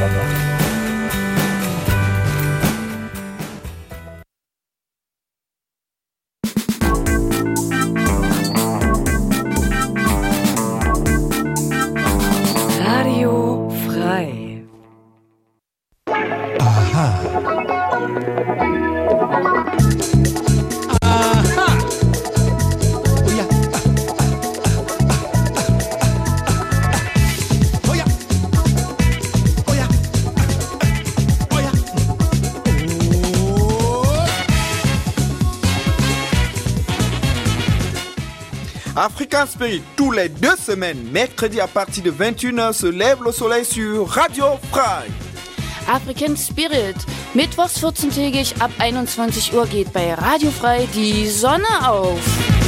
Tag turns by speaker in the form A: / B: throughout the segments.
A: Radio frei.
B: Aha. Aha. Oh ja. Oh ja. Oh ja. Oh ja.
C: African Spirit, tous les 2 semaines, mercredi à partir de 21h, se lève le soleil sur Radio Frei.
D: African Spirit. Mittwochs 14-tägig ab 21 Uhr geht bei Radio Frei die Sonne auf.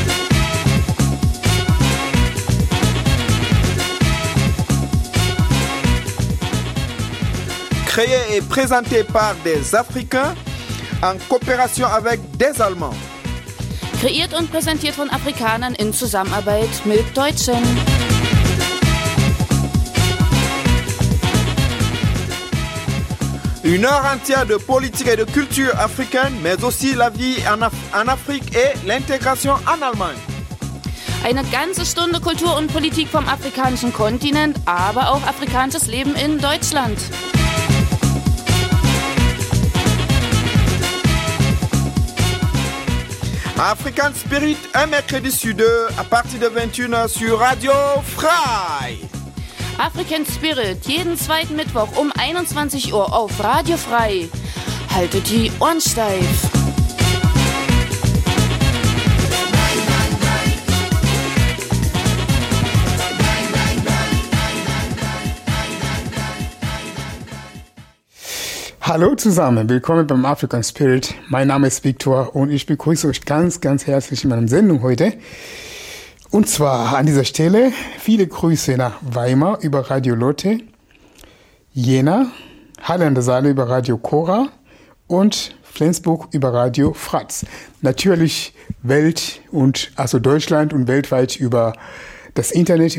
C: Créé et présenté par des Africains en coopération avec des Allemands.
D: Kreiert und präsentiert von Afrikanern in Zusammenarbeit mit Deutschen.
C: Une heure entière de politique et de culture africaine, mais aussi la vie en Afrique et l'intégration en Allemagne.
D: Eine ganze Stunde Kultur und Politik vom afrikanischen Kontinent, aber auch afrikanisches Leben in Deutschland.
C: African Spirit, un mercredi sur 2 à partir de 21h sur Radio Frei.
D: African Spirit, jeden zweiten Mittwoch um 21 Uhr auf Radio Frei. Haltet die Ohren steif.
E: Hallo zusammen, willkommen beim African Spirit. Mein Name ist Victor und ich begrüße euch ganz, ganz herzlich in meiner Sendung heute. Und zwar an dieser Stelle viele Grüße nach Weimar über Radio Lotte, Jena, Halle an der Saale über Radio Cora und Flensburg über Radio Fratz. Natürlich Deutschland und weltweit über das Internet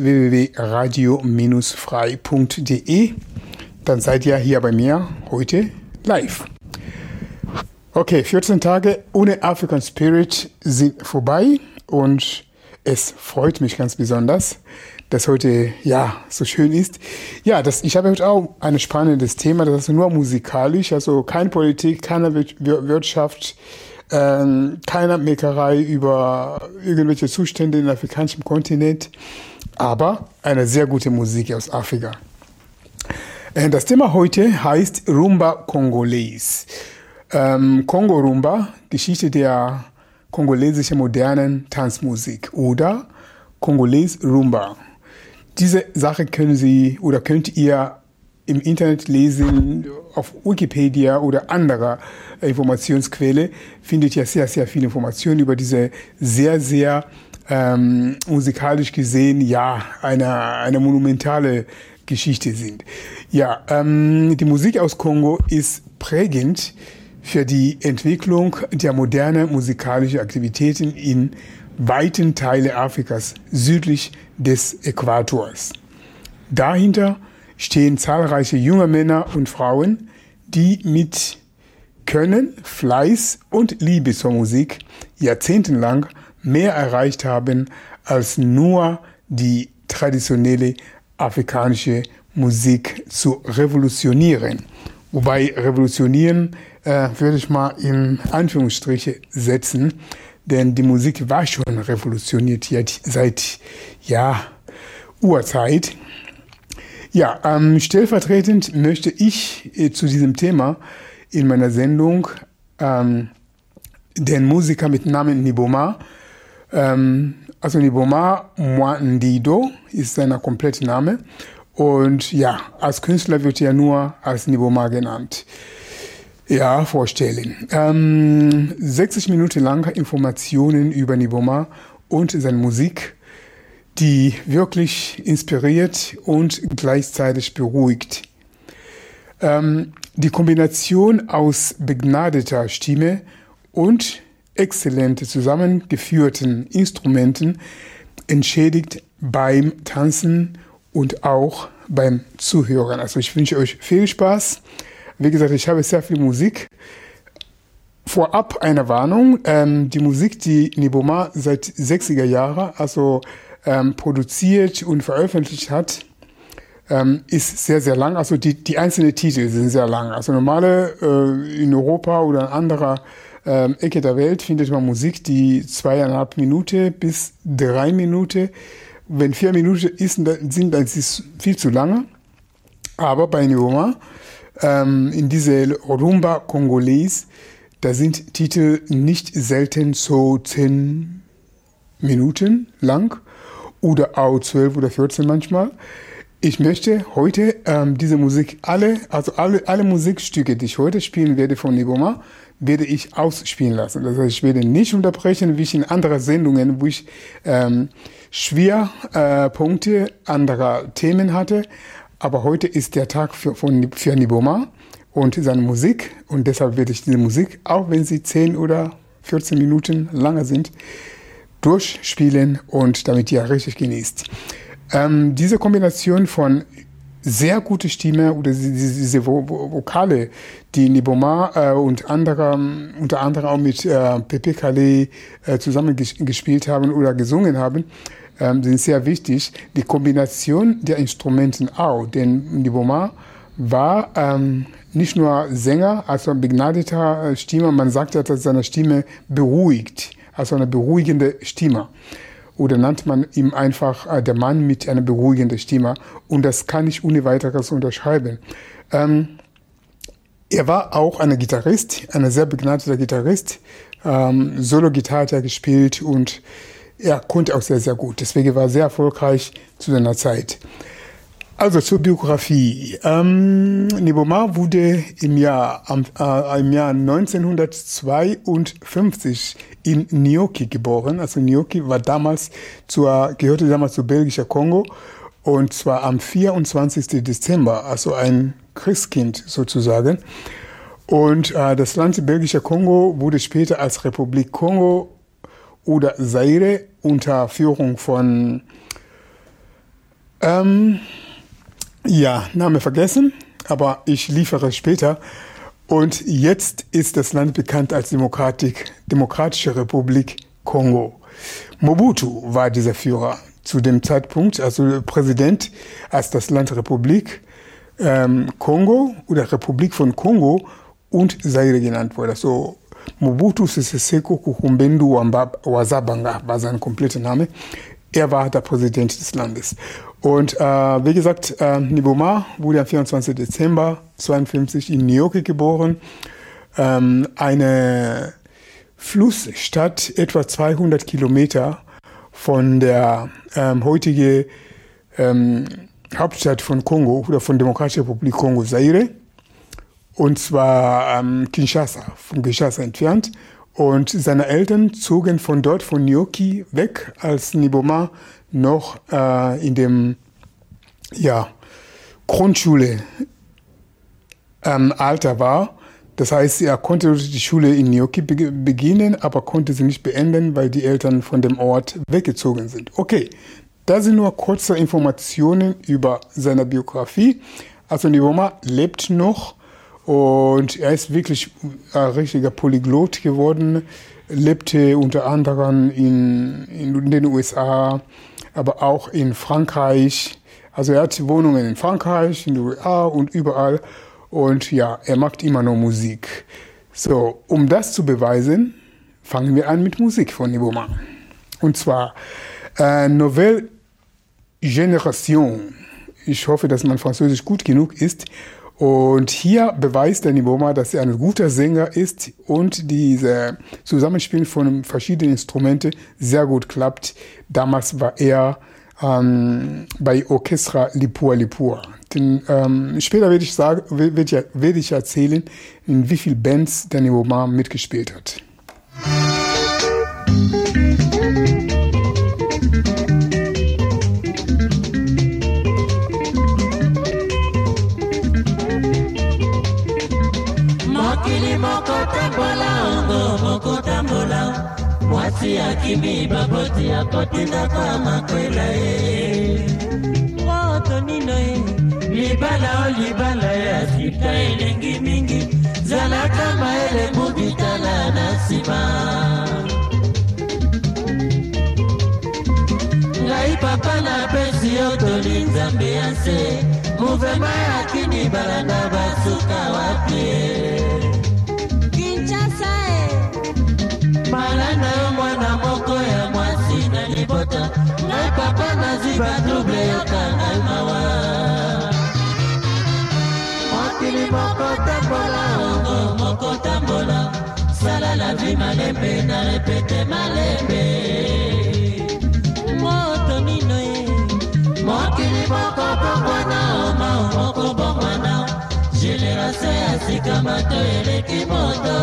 E: www.radio-frei.de. Dann seid ihr hier bei mir heute live. Okay, 14 Tage ohne African Spirit sind vorbei und es freut mich ganz besonders, dass heute so schön ist. Ja, ich habe heute auch ein spannendes Thema, das ist nur musikalisch, also keine Politik, keine Wirtschaft, keine Meckerei über irgendwelche Zustände im afrikanischen Kontinent, aber eine sehr gute Musik aus Afrika. Das Thema heute heißt Rumba Congolese. Kongo Rumba, Geschichte der kongolesischen modernen Tanzmusik oder Congolese Rumba. Diese Sache könnt ihr im Internet lesen, auf Wikipedia oder anderer Informationsquelle. Findet ihr sehr, sehr viele Informationen über diese sehr, sehr musikalisch gesehen, eine monumentale Geschichte sind. Ja, die Musik aus Kongo ist prägend für die Entwicklung der modernen musikalischen Aktivitäten in weiten Teilen Afrikas südlich des Äquators. Dahinter stehen zahlreiche junge Männer und Frauen, die mit Können, Fleiß und Liebe zur Musik jahrzehntelang mehr erreicht haben, als nur die traditionelle afrikanische Musik zu revolutionieren. Wobei revolutionieren würde ich mal in Anführungsstriche setzen, denn die Musik war schon revolutioniert seit Urzeit. Ja, stellvertretend möchte ich zu diesem Thema in meiner Sendung den Musiker mit Namen Niboma, Niboma Mwandido ist sein kompletter Name. Und als Künstler wird er nur als Niboma genannt. Ja, vorstellen. 60 Minuten lang Informationen über Niboma und seine Musik, die wirklich inspiriert und gleichzeitig beruhigt. Die Kombination aus begnadeter Stimme und exzellent zusammengeführten Instrumenten entschädigt beim Tanzen und auch beim Zuhören. Also ich wünsche euch viel Spaß. Wie gesagt, ich habe sehr viel Musik. Vorab eine Warnung. Die Musik, die Nyboma seit 60er Jahren produziert und veröffentlicht hat, ist sehr, sehr lang. Also die einzelnen Titel sind sehr lang. Also normale in Europa oder in anderer Ecke der Welt findet man Musik, die 2,5 Minuten bis 3 Minuten. Wenn 4 Minuten ist, dann ist es viel zu lange. Aber bei Nyboma, in diese Rumba Congolese, da sind Titel nicht selten so 10 Minuten lang oder auch 12 oder 14 manchmal. Ich möchte heute diese Musik, alle Musikstücke, die ich heute spielen werde von Nyboma, werde ich ausspielen lassen. Das heißt, ich werde nicht unterbrechen, wie ich in anderen Sendungen, wo ich Schwerpunkte anderer Themen hatte. Aber heute ist der Tag für Nyboma und seine Musik. Und deshalb werde ich diese Musik, auch wenn sie 10 oder 14 Minuten lange sind, durchspielen und damit ihr richtig genießt. Diese Kombination von sehr gute Stimme oder diese Vokale, die Nyboma unter anderem auch mit Pepe Kalle zusammen gespielt haben oder gesungen haben, sind sehr wichtig. Die Kombination der Instrumenten auch, denn Nyboma war nicht nur Sänger, also ein begnadeter Stimme, man sagt ja, dass seine Stimme beruhigt, also eine beruhigende Stimme. Oder nennt man ihm einfach der Mann mit einer beruhigenden Stimme. Und das kann ich ohne weiteres unterschreiben. Er war auch ein Gitarrist, ein sehr begnadeter Gitarrist. Solo-Gitarre hat er gespielt und er konnte auch sehr, sehr gut. Deswegen war er sehr erfolgreich zu seiner Zeit. Also zur Biografie. Nyboma wurde im Jahr 1952 in Niokki geboren. Also Niokki gehörte damals zu belgischer Kongo und zwar am 24. Dezember, also ein Christkind sozusagen. Und das Land belgischer Kongo wurde später als Republik Kongo oder Zaire unter Führung von Name vergessen, aber ich liefere später. Und jetzt ist das Land bekannt als Demokratische Republik Kongo. Mobutu war dieser Führer zu dem Zeitpunkt, also Präsident, als das Land Republik Kongo oder Republik von Kongo und Zaire genannt wurde. Also Mobutu Sese Seko Kukumbendu Wazabanga war sein kompletter Name. Er war der Präsident des Landes. Und wie gesagt, Nyboma wurde am 24. Dezember 1952 in Niokki geboren. Eine Flussstadt, etwa 200 Kilometer von der heutigen Hauptstadt von Kongo oder von Demokratischer Republik Kongo, Zaire. Und zwar von Kinshasa entfernt. Und seine Eltern zogen von dort, von Niokki, weg, als Nyboma noch in dem Grundschule Alter war. Das heißt, er konnte die Schule in Niokki beginnen, aber konnte sie nicht beenden, weil die Eltern von dem Ort weggezogen sind. Okay, das sind nur kurze Informationen über seine Biografie. Also Nyboma lebt noch. Und er ist wirklich ein richtiger Polyglot geworden, lebte unter anderem in den USA, aber auch in Frankreich. Also er hat Wohnungen in Frankreich, in den USA und überall. Und ja, er macht immer noch Musik. So, um das zu beweisen, fangen wir an mit Musik von Nyboma. Und zwar Nouvelle Génération. Ich hoffe, dass mein Französisch gut genug ist. Und hier beweist der Nyboma, dass er ein guter Sänger ist und diese Zusammenspiel von verschiedenen Instrumenten sehr gut klappt. Damals war er bei Orchestra Lipua Lipua. Später werde ich erzählen, in wie vielen Bands der Nyboma mitgespielt hat.
F: Mwasi akimi baboti akotinda kwa makwela Woto nino libala ya sika elengi mingi zalaka maele mobitala na nsima ngai papa na pesi yo toli nzambe ya se muvema ya kini balanda basuka wapie Kinshasa malanda yo mwana moko ya mwasi na libota ngai papa naziba double yokanga mawa mokili moko tambola ongo moko tambola sala la vie malembe na repete malembe moto nino ye mokili moko bongwana oma moko bongwana generation ya sika mato eleki moto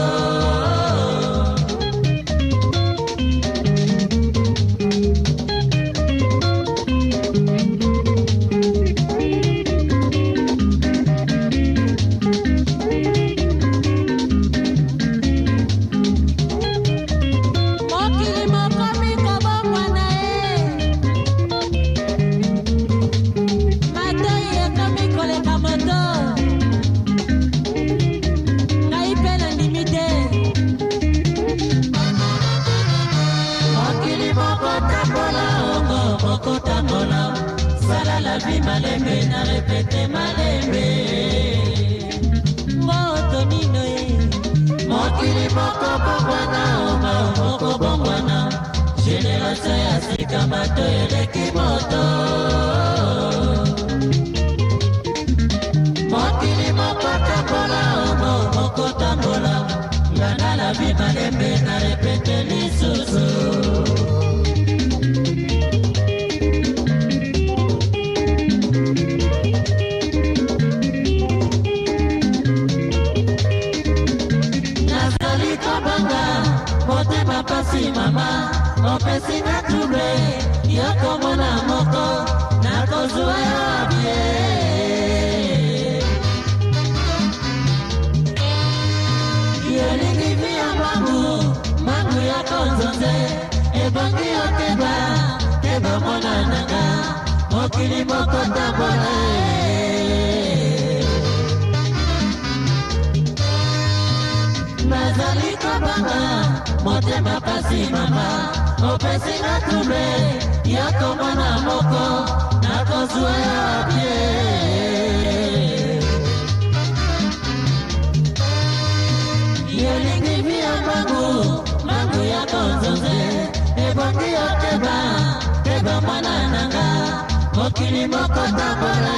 F: malembe na repete malembe moto nino ye mokili moko bongwana oma moko bongwana generation ya sika mato eleki moto mokili moko tambola oma moko tambola ngana la vie malembe na repete lisusu motema pasi mama opesi na tube yoko mona moko nakozwa yo bie yelingi via mangu yako nzonze ebongi yokeba keba mona nanga mokili moko tambola nazali kobanga motema pasi mama opesi na tube yako mwana moko nakozwa yo bie yelingi via mangu yako nzonze ebongi yokeba keba mwana nanga mokili moko tambola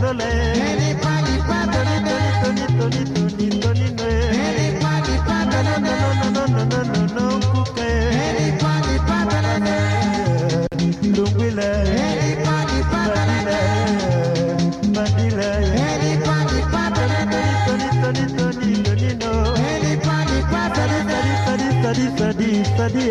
F: soleil. Toni, toni, toni, toni, no. No, kuke. Lungwile. Badile. Badile. Toni, toni, toni, toni, no. Sadi.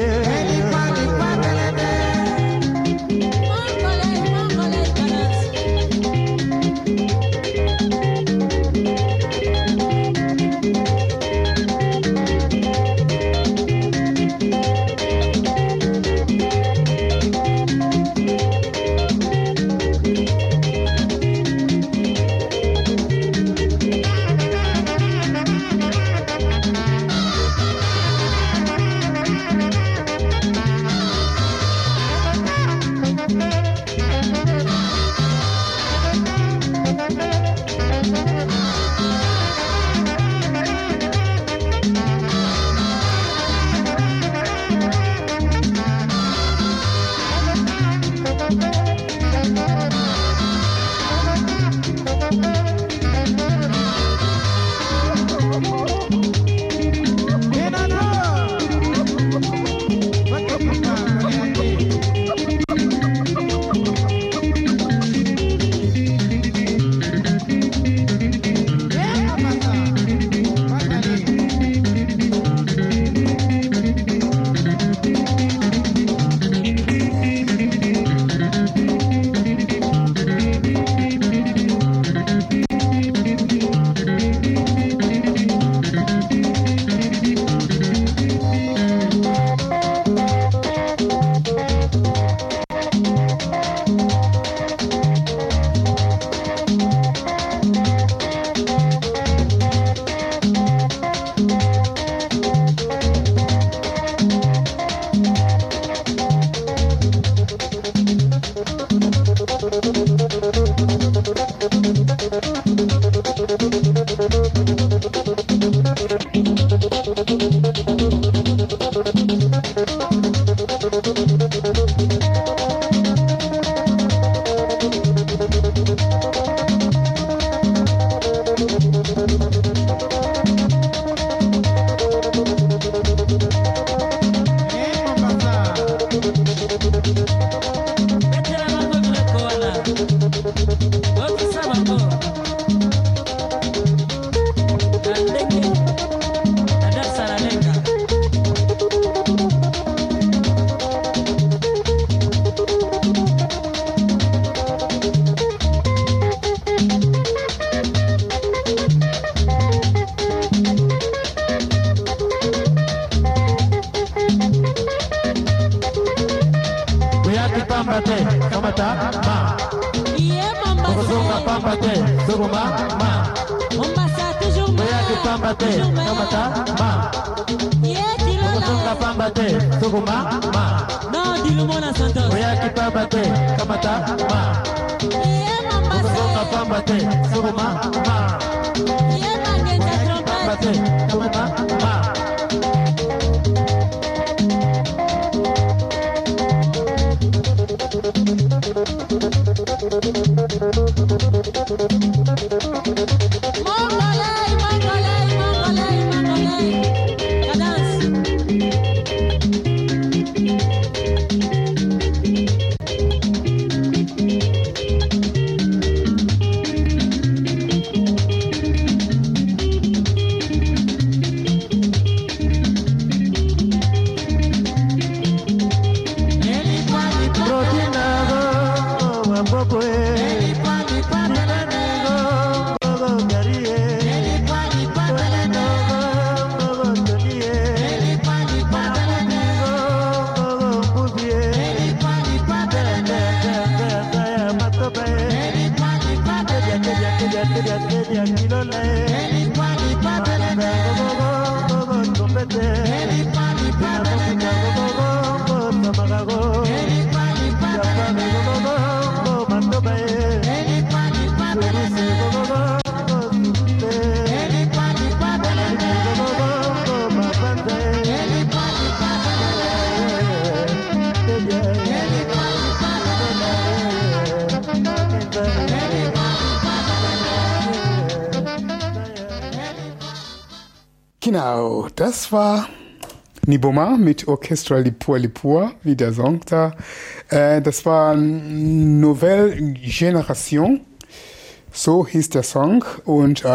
E: Genau, das war Niboma mit Orchestra Lipua Lipua, wie der Song da. Das war Nouvelle Génération, so hieß der Song. Und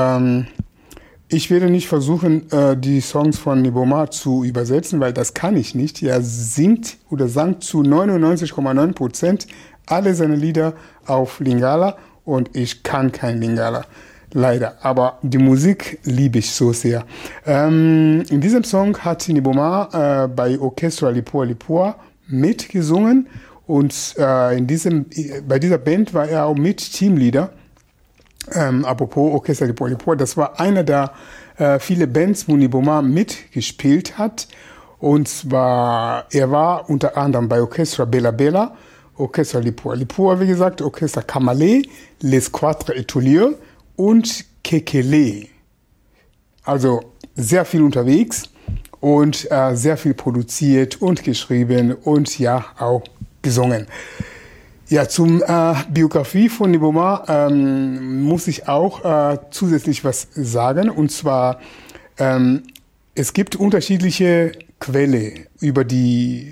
E: ich werde nicht versuchen, die Songs von Niboma zu übersetzen, weil das kann ich nicht. Er singt oder sang zu 99,9% alle seine Lieder auf Lingala und ich kann kein Lingala. Leider, aber die Musik liebe ich so sehr. In diesem Song hat Niboma bei Orchestra Lipua Lipua mitgesungen und bei dieser Band war er auch mit Teamleader. Apropos Orchestra Lipua Lipua, das war einer der viele Bands, wo Niboma mitgespielt hat. Und zwar, er war unter anderem bei Orchestra Bella Bella, Orchestra Lipua Lipua, wie gesagt, Orchestra Kamale, Les Quatre Étoiles und Kekele. Also sehr viel unterwegs und sehr viel produziert und geschrieben und ja, auch gesungen. Ja, zum Biografie von Niboma muss ich auch zusätzlich was sagen. Und zwar, es gibt unterschiedliche Quellen über die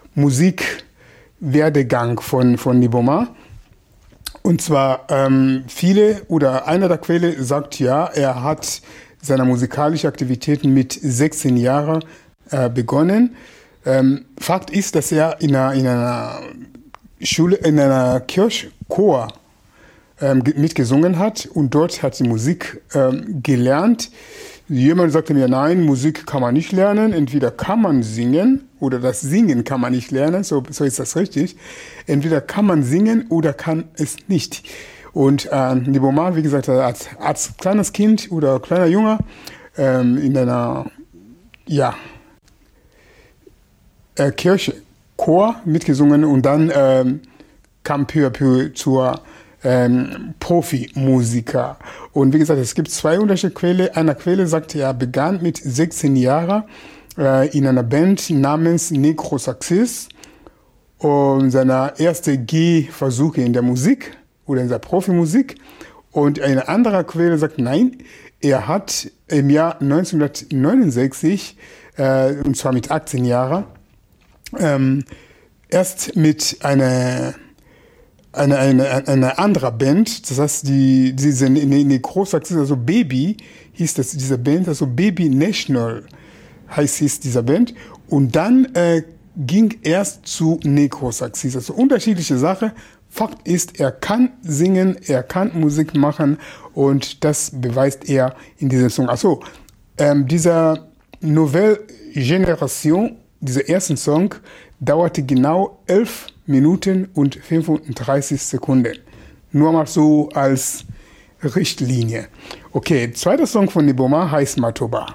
E: Musikwerdegang von Niboma. Und zwar viele oder einer der Quellen sagt ja, er hat seine musikalischen Aktivitäten mit 16 Jahren begonnen. Fakt ist, dass er in einer Schule, in einer Kirchchor mitgesungen hat und dort hat die Musik gelernt. Jemand sagte mir, nein, Musik kann man nicht lernen, entweder kann man singen oder das Singen kann man nicht lernen, so ist das richtig. Entweder kann man singen oder kann es nicht. Und Niboma, wie gesagt, als kleines Kind oder kleiner Junge in einer Kirchchor mitgesungen und dann kam peu à peu zur Profimusiker. Und wie gesagt, es gibt zwei unterschiedliche Quellen. Eine Quelle sagt, er begann mit 16 Jahren in einer Band namens Necrosaxis und seine erste Gehversuche in der Musik oder in der Profimusik. Und eine andere Quelle sagt, nein, er hat im Jahr 1969, und zwar mit 18 Jahren, erst mit einer andere Band, das heißt, diese Necrosaxis, also Baby, hieß das, diese Band, also Baby National hieß dieser Band. Und dann ging erst zu Necrosaxis, also unterschiedliche Sachen. Fakt ist, er kann singen, er kann Musik machen und das beweist er in diesem Song. Also, dieser Nouvelle Génération, dieser ersten Song, dauerte genau 11 Minuten und 35 Sekunden. Nur mal so als Richtlinie. Okay, zweiter Song von Niboma heißt Matoba.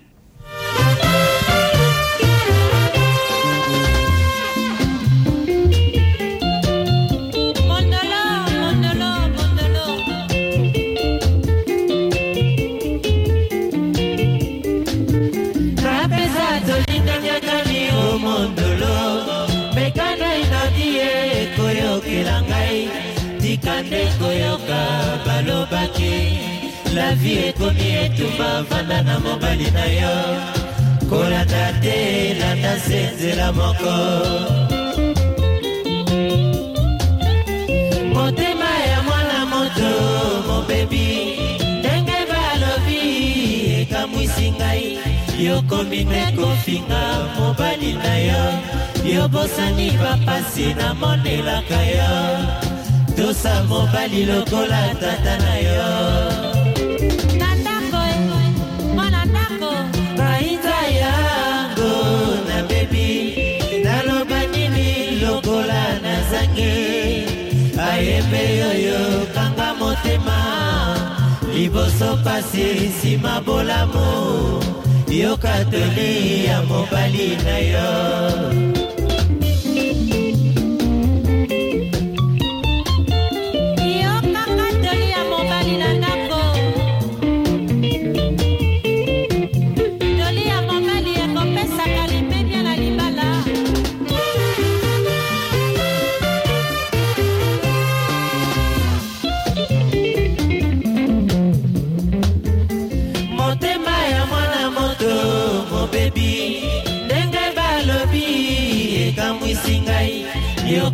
F: La vie ekomi etumba vanda na mobali na yo kolanda te landa nzela moko motema ya mwana moto mobebi ndenge balobi ekamwisi ngai yokomi nde kofinga mobali na yo yobosani bapasi namonelaka yo tosa mobali lokola tata na yo ayembe yoyo kanga motema liboso pasi nsima bolamu yoka toli ya mobali na yo motema ya mwana moto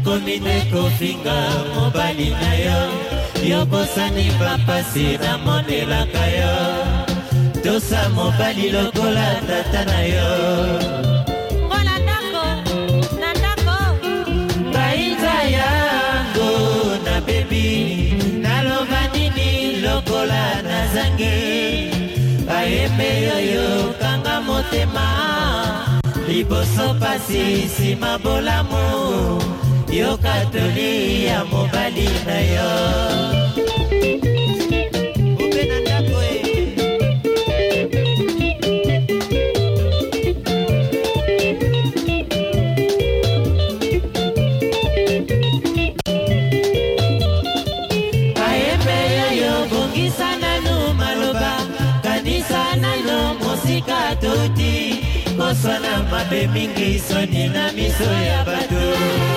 F: okomi nde kofinga mobali na yo, yobosani bapasi namonelaka yo, tosa mobali lokola tata na yo.
G: Ngola ndako, na ndako
F: Baita yango na baby, naloba nini lokola na zange, bayembe yoyo kanga motema, liboso pasi sima bolamu, yo katoli ya mobali na yo. Upena ndako bayembe yoyo bongisa nanu maloba, kanisa nano mosika toti, kosana mabe mingi soni na miso ya bato.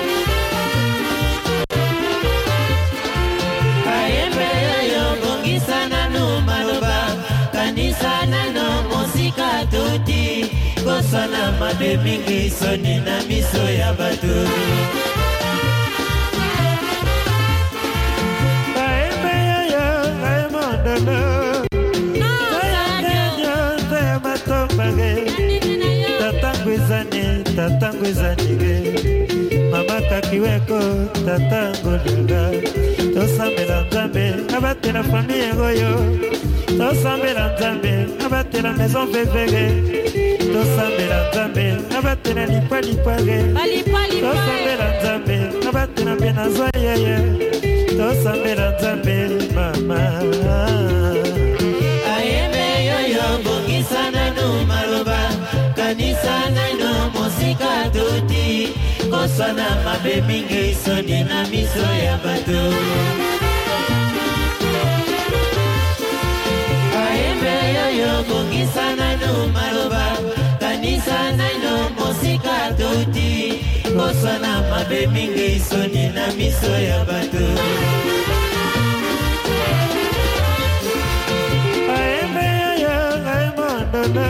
F: Bayembe yoyo bongisa nanu maloba, kanisa nano mosika toti, kosana mabe mingi soni na miso ya bato. Bayembe yoyo ayemondolo, tatangwezanige mama kakiweko tatangolanga, tosambela nzambe abatela famille ngoyo, tosambela nzambe abatela maison vevege, tosambela nzambe abatela lipalipage, tosambela nzambe abatela benazwa yeye, tosambela nzambe mama. Ayembe yoyo bongisa nanu maloba, kanisa nano mosika toti, kosana mabe mingi soni na miso ya bato. Ayembe yoyo bongisa nanu maloba, kanisa nano mosika toti, kosana mabe mingi soni na miso ya bato. Ayembe yoyo ayemondolo,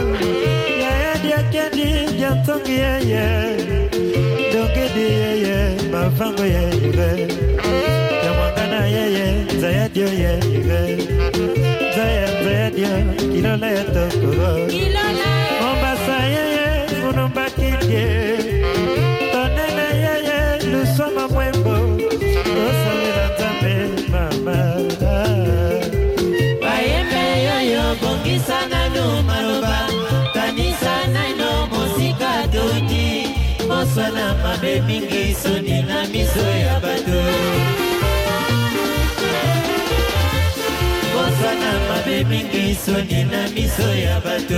F: Jantongi yeye, dongedi yeye, mavango yeye, yamangana yeye, zayadio yeye, zayadio, kilola ya tokoro, Mombasa yeye, munumba kidye, tonene yeye, lusoma mwembo, osawela nzambe mama. Bayembe yoyo bongisa nanu maloba, kanisa nano mosika toti, kosana mabe mingi soni na miso ya bato. Kosana mabe mingi soni na miso ya bato.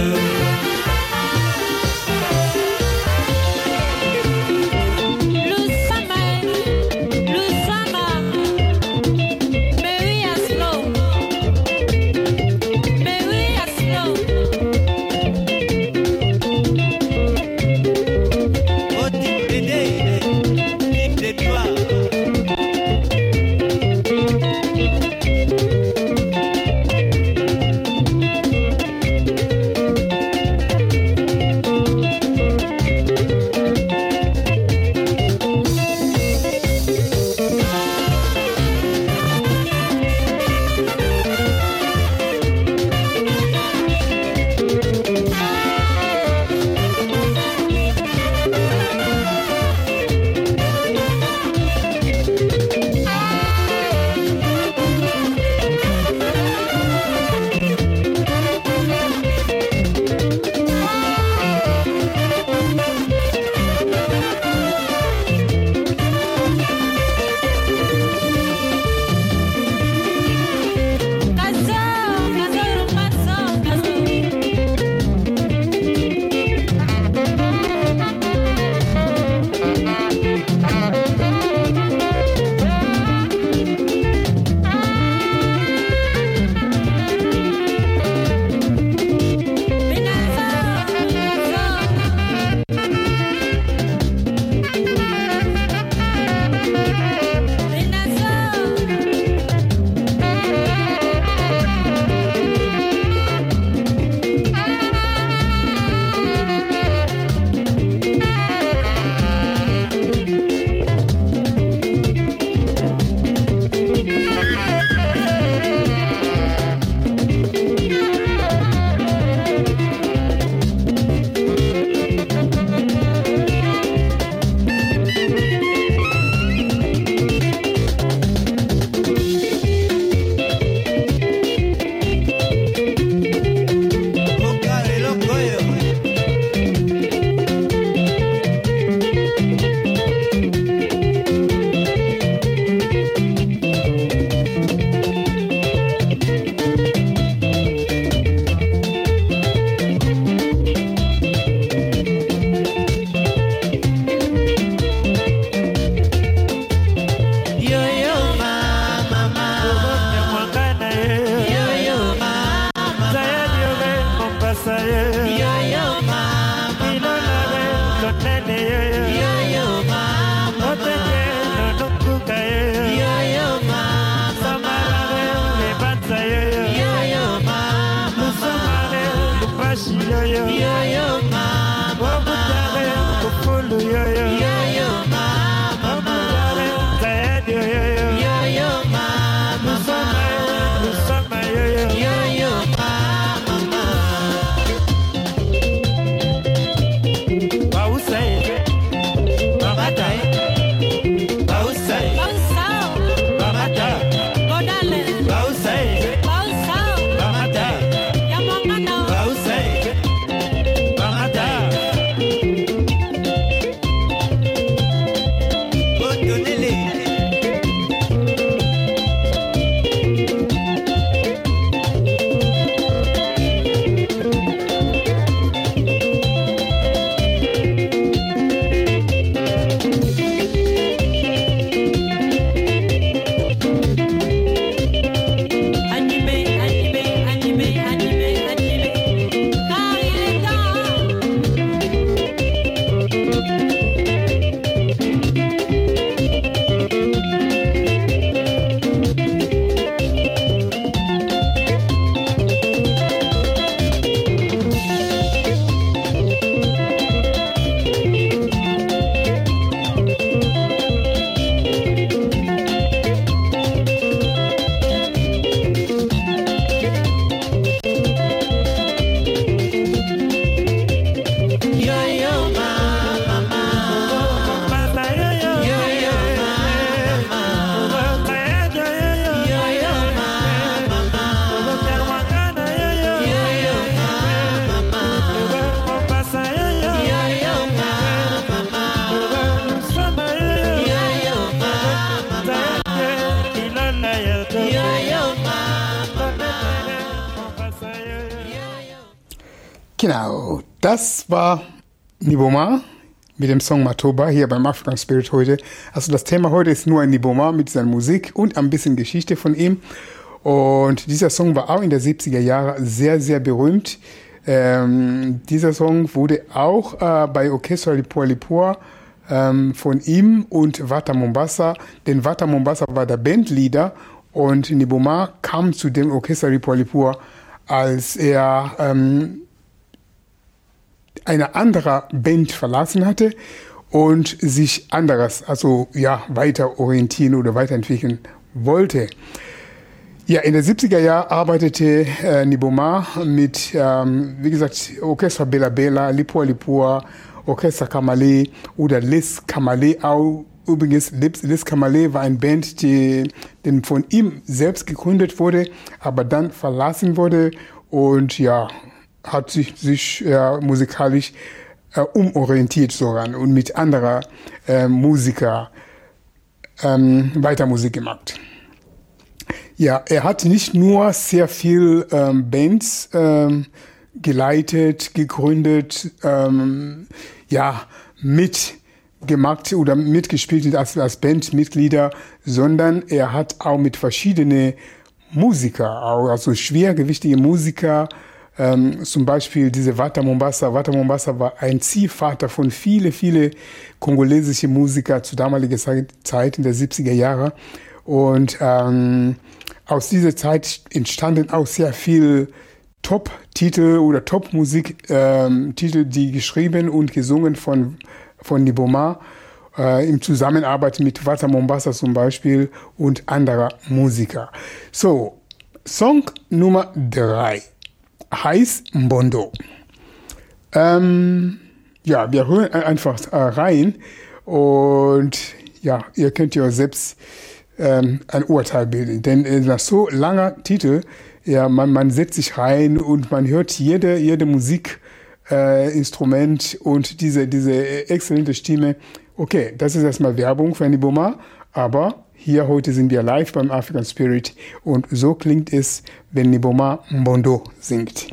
E: Genau, das war Niboma mit dem Song Matoba hier beim African Spirit heute. Also das Thema heute ist nur Niboma mit seiner Musik und ein bisschen Geschichte von ihm. Und dieser Song war auch in den 70er Jahren sehr, sehr berühmt. Dieser Song wurde auch bei Orchestra Lipua Lipua von ihm und Wata Mombasa, denn Wata Mombasa war der Bandleader und Niboma kam zu dem Orchestra Lipua Lipua, als er eine andere Band verlassen hatte und sich anderes, also ja, weiter orientieren oder weiterentwickeln wollte. Ja, in den 70er Jahren arbeitete Niboma mit, wie gesagt, Orchestra Bela Bela, Lipua Lipua, Orchestra Kamale oder Les Kamale auch. Übrigens, Les Kamale war eine Band, die von ihm selbst gegründet wurde, aber dann verlassen wurde und ja, hat sich musikalisch umorientiert sogar und mit anderen Musikern weiter Musik gemacht. Ja, er hat nicht nur sehr viel Bands geleitet, gegründet, mitgemacht oder mitgespielt als Bandmitglieder, sondern er hat auch mit verschiedenen Musikern, also schwergewichtige Musiker, zum Beispiel diese Wata Mombasa. Wata Mombasa war ein Ziehvater von viele kongolesische Musiker zur damaligen Zeit in der 70er Jahre. Und aus dieser Zeit entstanden auch sehr viel Top-Titel oder Top-Musik-Titel, die geschrieben und gesungen von Niboma in Zusammenarbeit mit Wata Mombasa zum Beispiel und anderer Musiker. So, Song Nummer 3 heißt Mbondo. Ja, wir hören einfach rein und ja, ihr könnt ja selbst ein Urteil bilden, denn nach so langer Titel, ja, man setzt sich rein und man hört jede Musikinstrument und diese exzellente Stimme. Okay, das ist erstmal Werbung für Niboma, aber hier heute sind wir live beim African Spirit und so klingt es, wenn Niboma Mbondo singt.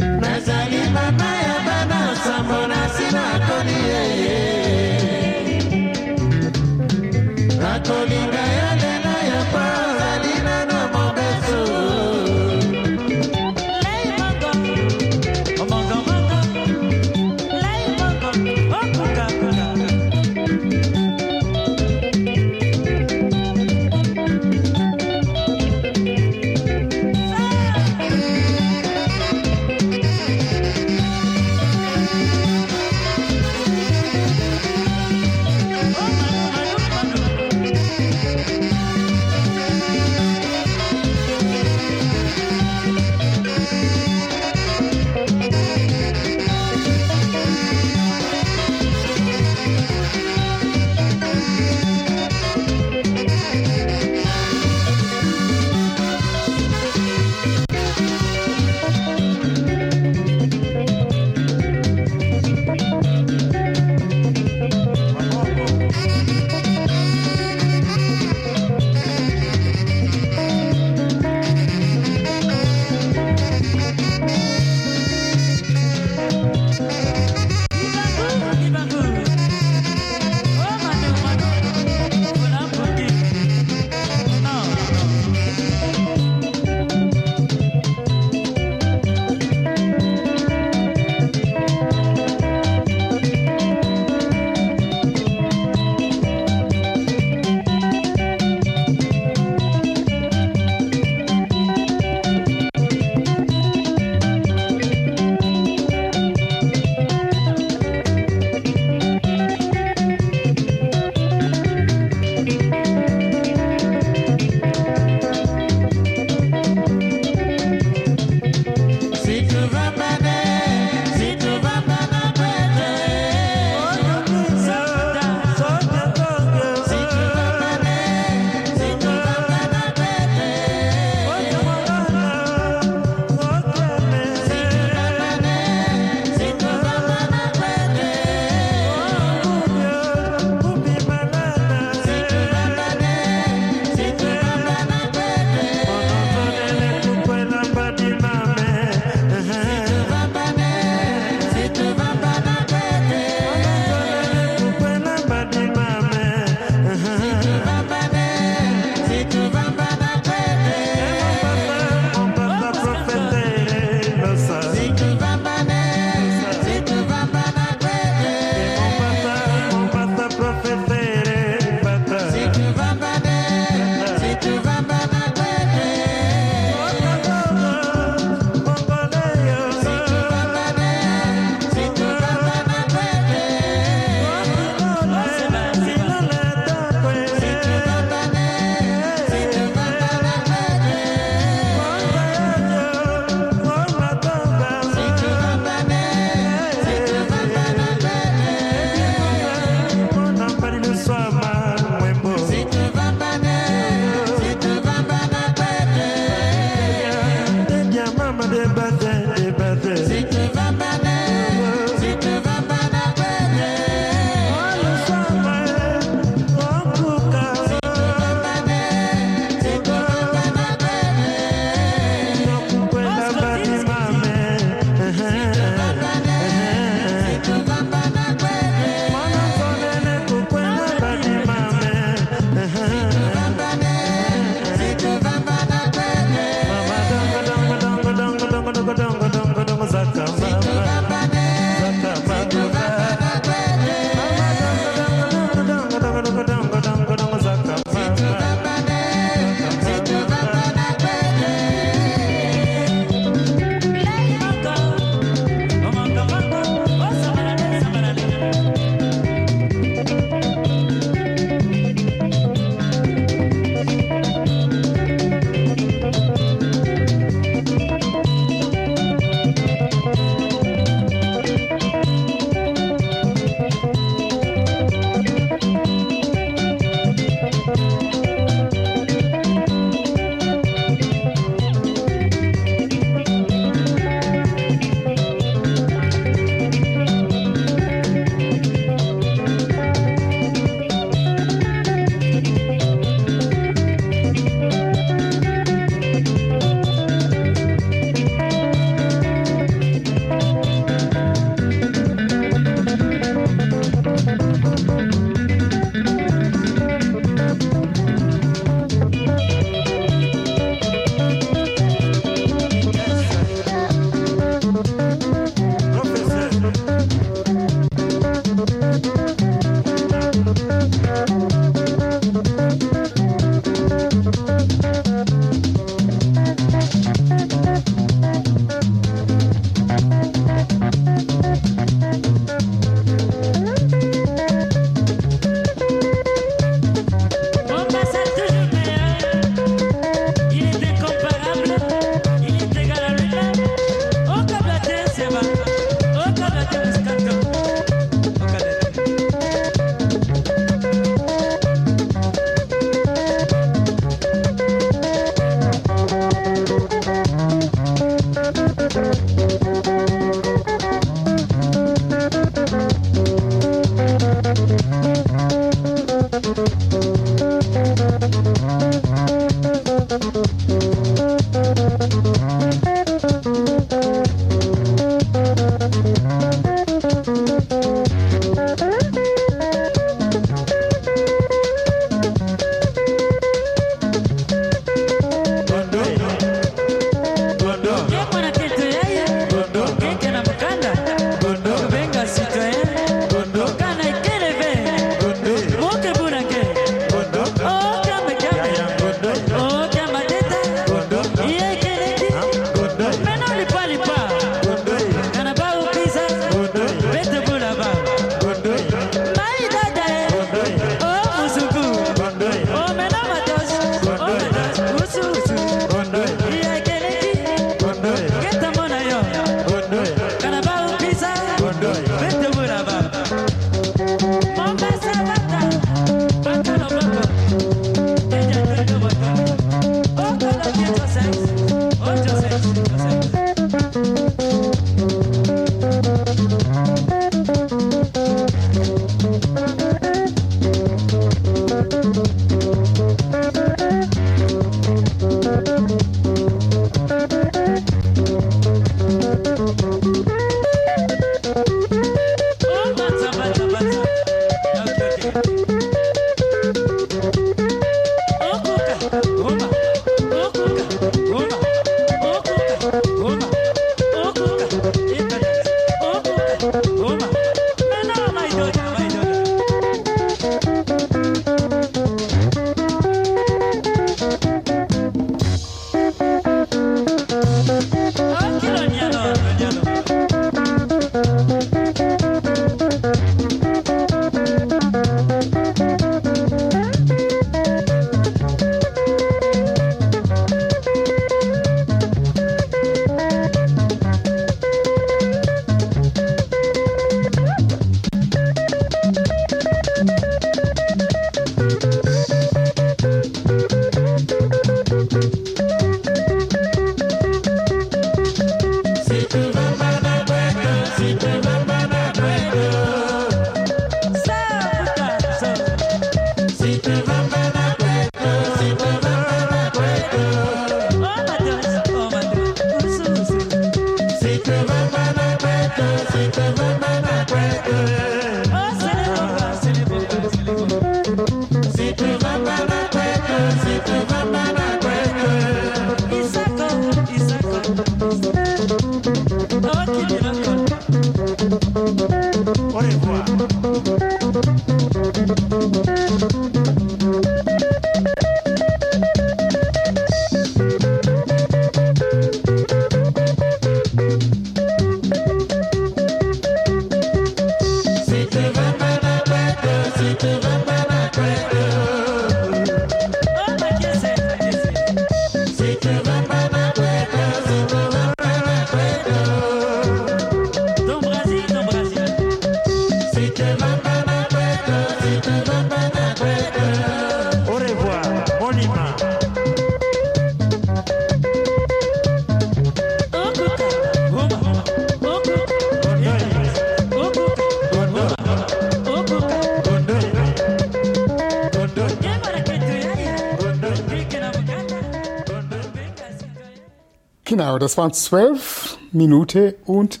E: Genau, das waren 12 Minuten und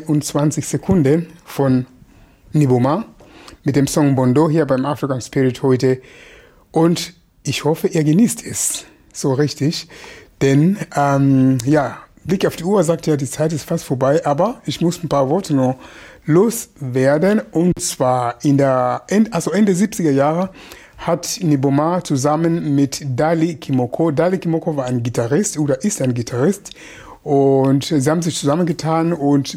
E: 22 Sekunden von Niboma mit dem Song Bondo hier beim African Spirit heute. Und ich hoffe, ihr genießt es so richtig. Denn, Blick auf die Uhr sagt ja, die Zeit ist fast vorbei. Aber ich muss ein paar Worte noch loswerden. Und zwar Ende 70er Jahre hat Niboma zusammen mit Dali Kimoko. Dali Kimoko war ein Gitarrist oder ist ein Gitarrist. Und sie haben sich zusammengetan und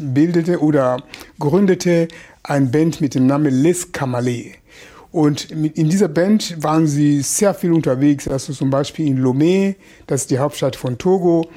E: gründete ein Band mit dem Namen Les Kamale. Und in dieser Band waren sie sehr viel unterwegs. Also zum Beispiel in Lomé, das ist die Hauptstadt von Togo.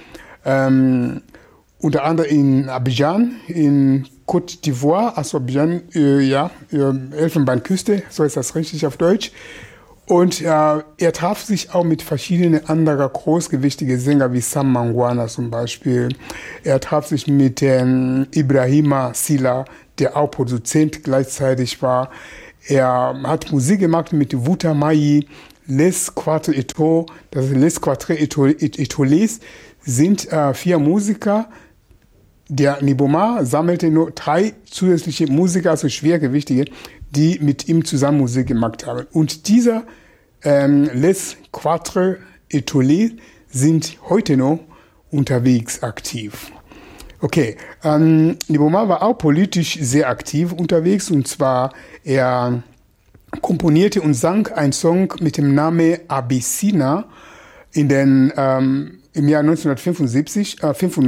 E: Unter anderem in Abidjan, in Côte d'Ivoire, also Abidjan, Elfenbeinküste, so ist das richtig auf Deutsch. Und er traf sich auch mit verschiedenen anderen großgewichtigen Sängern wie Sam Mangwana zum Beispiel. Er traf sich mit Ibrahima Sila, der auch Produzent gleichzeitig war. Er hat Musik gemacht mit Wuta Mai, Les Quatre Étoiles, das Les Quatre Étoiles sind 4 Musiker. Der Nyboma sammelte nur 3 zusätzliche Musiker, also Schwergewichtige, die mit ihm zusammen Musik gemacht haben. Und dieser Les Quatre Étoiles sind heute noch unterwegs aktiv. Okay, Nyboma war auch politisch sehr aktiv unterwegs, und zwar er komponierte und sang einen Song mit dem Namen Abyssina im Jahr 1995,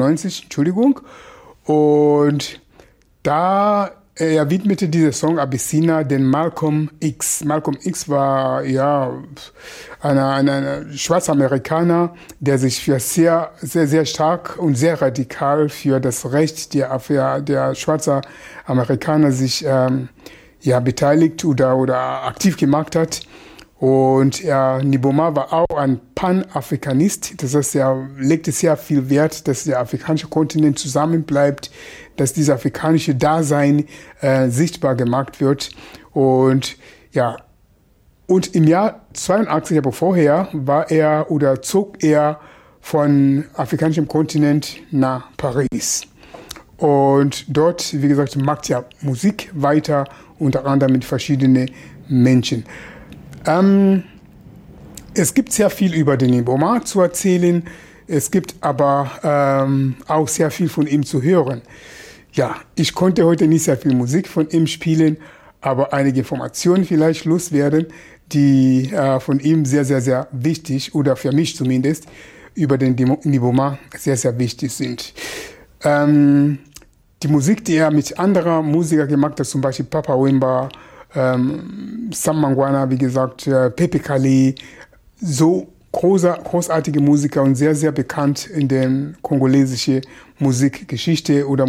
E: und da er widmete dieser Song Abyssina den Malcolm X. Malcolm X war ein schwarzer Amerikaner, der sich für sehr, sehr, sehr stark und sehr radikal für das Recht der schwarzen Amerikaner sich beteiligt oder aktiv gemacht hat. Und Nyboma war auch ein Pan-Afrikanist, das heißt, er legte sehr viel Wert, dass der afrikanische Kontinent zusammenbleibt, dass dieses afrikanische Dasein sichtbar gemacht wird. Und im Jahr 82, aber vorher, zog er von afrikanischem Kontinent nach Paris. Und dort, wie gesagt, macht er Musik weiter, unter anderem mit verschiedenen Menschen. Es gibt sehr viel über den Nyboma zu erzählen. Es gibt aber auch sehr viel von ihm zu hören. Ja, ich konnte heute nicht sehr viel Musik von ihm spielen, aber einige Informationen vielleicht loswerden, die von ihm sehr, sehr, sehr wichtig, oder für mich zumindest, über den Nyboma sehr, sehr wichtig sind. Die Musik, die er mit anderen Musikern gemacht hat, zum Beispiel Papa Wemba, Sam Mangwana, wie gesagt, Pepe Kalle, so großartige Musiker und sehr, sehr bekannt in der kongolesischen Musikgeschichte oder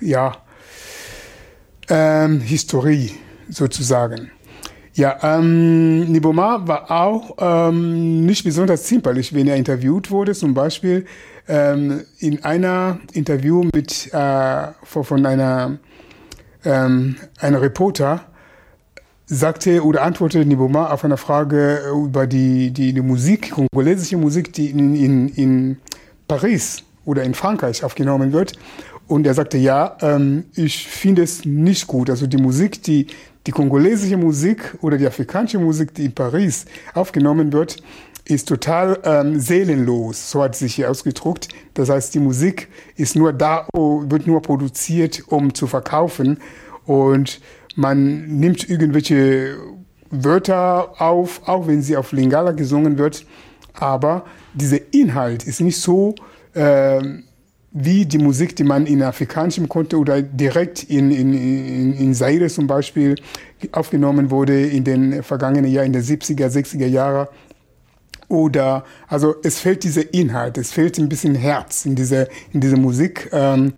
E: Historie sozusagen. Ja, Nyboma war auch nicht besonders zimperlich, wenn er interviewt wurde. Zum Beispiel in einer Interview von einer Reporter antwortete Nyboma auf eine Frage über die Musik, kongolesische Musik, die in Paris oder in Frankreich aufgenommen wird. Und er sagte, ich finde es nicht gut. Also die Musik, die kongolesische Musik oder die afrikanische Musik, die in Paris aufgenommen wird, ist total seelenlos, so hat sich hier ausgedrückt. Das heißt, die Musik ist nur da, wird nur produziert, um zu verkaufen, und man nimmt irgendwelche Wörter auf, auch wenn sie auf Lingala gesungen wird, aber dieser Inhalt ist nicht so wie die Musik, die man in afrikanischem Kontinent oder direkt in Zaire zum Beispiel aufgenommen wurde in den vergangenen Jahren, in den 70er, 60er Jahren. Also es fehlt dieser Inhalt, es fehlt ein bisschen Herz in diese Musik,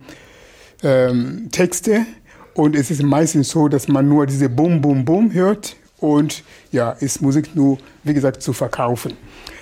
E: Texte. Und es ist meistens so, dass man nur diese Bum, Bum, Bum hört, und ist Musik nur, wie gesagt, zu verkaufen.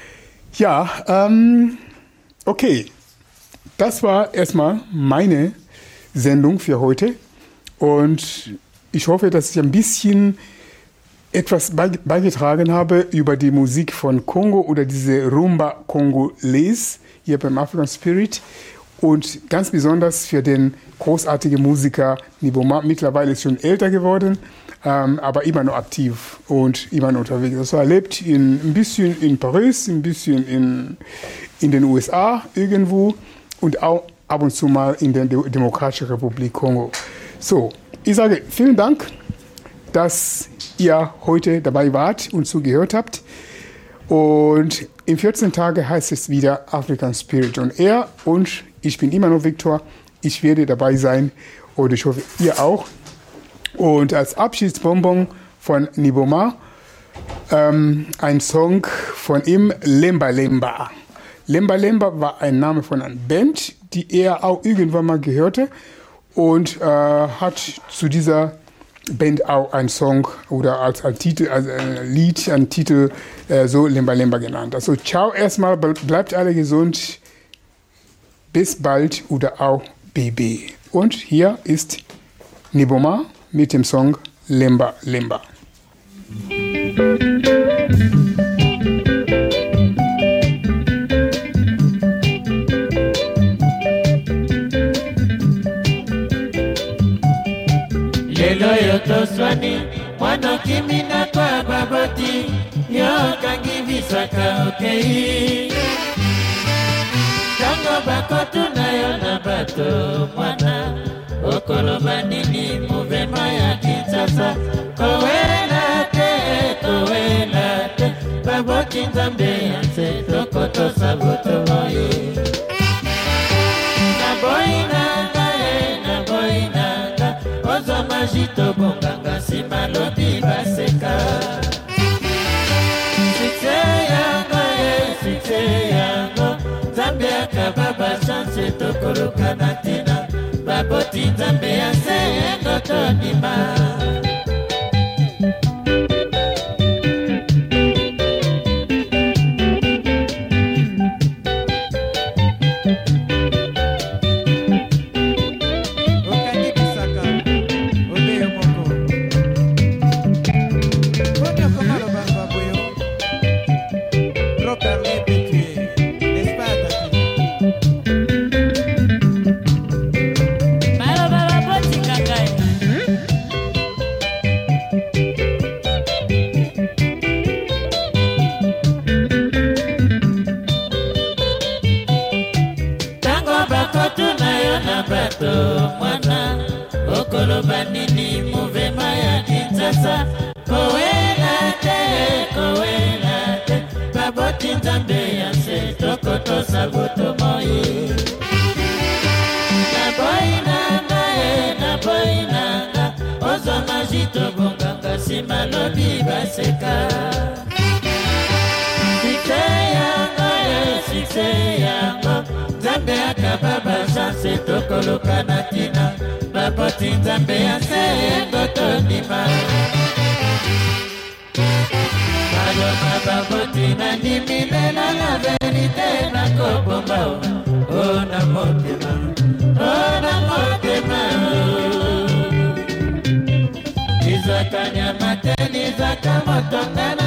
E: Okay. Das war erstmal meine Sendung für heute, und ich hoffe, dass ich ein bisschen etwas beigetragen habe über die Musik von Kongo oder diese Rumba Congolese hier beim African Spirit, und ganz besonders für den großartigen Musiker Nyboma. Mittlerweile ist schon älter geworden, aber immer noch aktiv und immer noch unterwegs. Also er lebt ein bisschen in Paris, ein bisschen in den USA irgendwo, und auch ab und zu mal in der Demokratischen Republik Kongo. So, ich sage vielen Dank, dass ihr heute dabei wart und zugehört habt. Und in 14 Tagen heißt es wieder African Spirit on Air, und ich bin immer noch Victor. Ich werde dabei sein, und ich hoffe, ihr auch. Und als Abschiedsbonbon von Nyboma ein Song von ihm, Lemba Lemba. Lemba Lemba war ein Name von einer Band, die er auch irgendwann mal gehörte, und hat zu dieser Band auch einen Song oder als Titel, einen Titel so Lemba Lemba genannt. Also ciao erstmal, bleibt alle gesund, bis bald oder auch BB. Und hier ist Nyboma mit dem Song Lemba Lemba.
F: Mwana kimina kwa baboti yo kangivisaka okei Tango bakotu na yo na bato mwana Okoloba nini muvema ya Kinshasa Kowela te Baboti nzambe yanse tokoto saboto moye Na boinanga Ozo majito bonganga simalobi baseka Sikse yango Nzambe akababa chance tokoloka na tina Baboti nzambe yanse engoto nima Mwana okoloba nini muvema ya Kinshasa Kowela te Baboti nzambe yanse tokoto saboto moye Na boinanga Ozo majito bonganga simalobi baseka Sikse yango Nzambe akababa chance tokoloka na tina Baboti nzambe yanse engoto ndima Maloma baboti na ndimilela la verite na kobomba Ona motema Izaka nyamate nizaka motonga